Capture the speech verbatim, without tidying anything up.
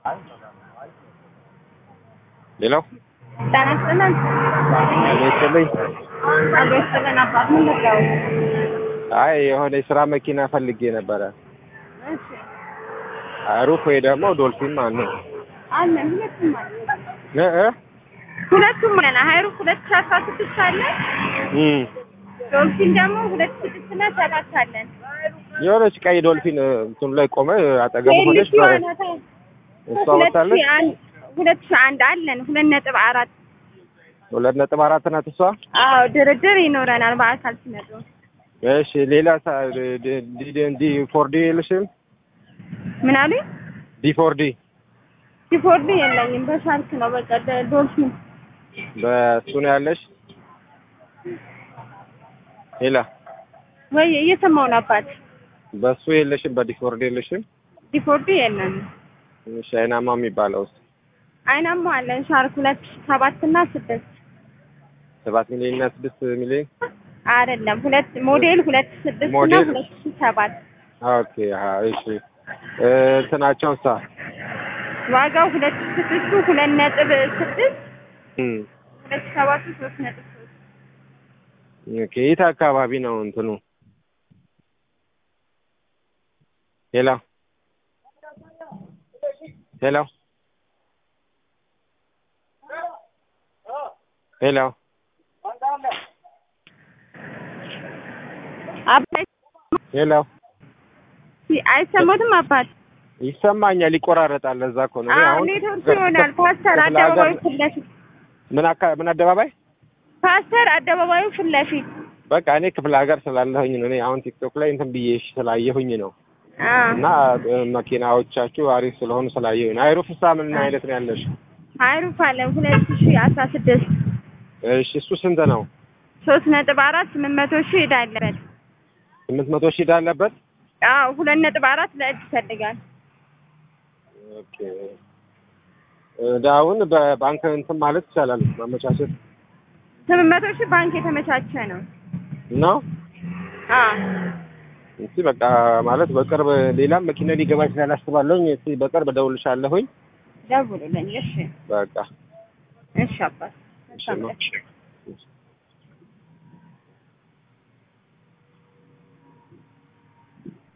ሌላው ታናስተናል ለይተልኝ አልወሰደን አባት ምን ልታው አይ የሆነ የስራ መኪና ፈልጌ ነበረ። እሺ አሩፍ ወይ ደግሞ ዶልፊን ማለት ነው። አለን ሁለቱም አለን እ እ ሁለቱም አለን። ሃይሩፍ ሁለት ሺህ አስራ ስድስት አለን። እም ዶልፊን ደግሞ ሁለት ሺህ ስድስት እና ሰባት አለን። የሆነች ቀይ ዶልፊን እንትኑ ላይ ቆመ አጠገቡ ሆነች ማለት እሷ ወጣለች። ሁለት ሺህ አንድ አለን ሁለት ነጥብ አራት ሁለት ነጥብ አራት ናት እሷ። አዎ ድርድር ይኖረናል በአካል ሲመጡ። እሺ ሌላ ዲ ዲ ፎር ዲ የለሽም? ምን አሉኝ? ዲ ፎር ዲ ዲ ፎር ዲ የለኝም። በሻርክ ነው በቃ ዶልፊን በሱ ነው ያለሽ? ሌላ ወይ እየሰማሁ ነው አባት። በሱ የለሽም? በዲ ፎር ዲ የለሽም? ዲ ፎር ዲ የለንም። እሺ አይናማ የሚባለው አይናማ አለን ሻርክ ሁለት ሺህ ሰባት እና ስድስት ሰባት ሚሊዮን እና ስድስት ሚሊዮን አይደለም ሁለት ሞዴል ሁለት ሺህ ስድስት እና ሁለት ሺህ ሰባት ኦኬ አዎ እሺ እንትናቸውሳ ዋጋው ሁለት ሺህ ስድስቱ ሁለት ነጥብ ስድስት እም ሁለት ሺህ ሰባቱ ሶስት ነጥብ ሶስት ኦኬ የት አካባቢ ነው እንትኑ? ሄሎ ሄሎ ሄሎ አባት ሄሎ አይሰማትም አባት? ይሰማኛል ይቆራረጣል። ለዛ እኮ ነው አሁን ኔትወርክ ይሆናል። ፓስተር አደባባዩ ፊት ለፊት ምን አካ ምን አደባባይ? ፓስተር አደባባዩ ፊት ለፊት በቃ እኔ ክፍለ ሀገር ስላለሁኝ ነው። እኔ አሁን ቲክቶክ ላይ እንትን ብዬሽ ስላየሁኝ ነው። እና መኪናዎቻችሁ አሪፍ ስለሆኑ ስላየሁኝ ነው። አይሩፍሳ ምን አይነት ነው ያለሽ? አይሩፍ አለ ሁለት ሺህ አስራ ስድስት እሺ እሱ ስንት ነው? ሶስት ነጥብ አራት ስምንት መቶ ሺህ ዕዳ አለበት። ስምንት መቶ ሺህ ዕዳ አለበት? አዎ ሁለት ነጥብ አራት ለእጅ ይፈልጋል። ኦኬ ዕዳውን በባንክ እንትን ማለት ይቻላል ማመቻቸት? ስምንት መቶ ሺህ ባንክ የተመቻቸ ነው ነው? አዎ እሺ በቃ ማለት በቅርብ ሌላም መኪና ሊገባ ይችላል አስባለሁኝ። እሺ በቅርብ እደውልልሻለሁኝ። ደውሉልኝ። እሺ በቃ እሺ አባት። እሺ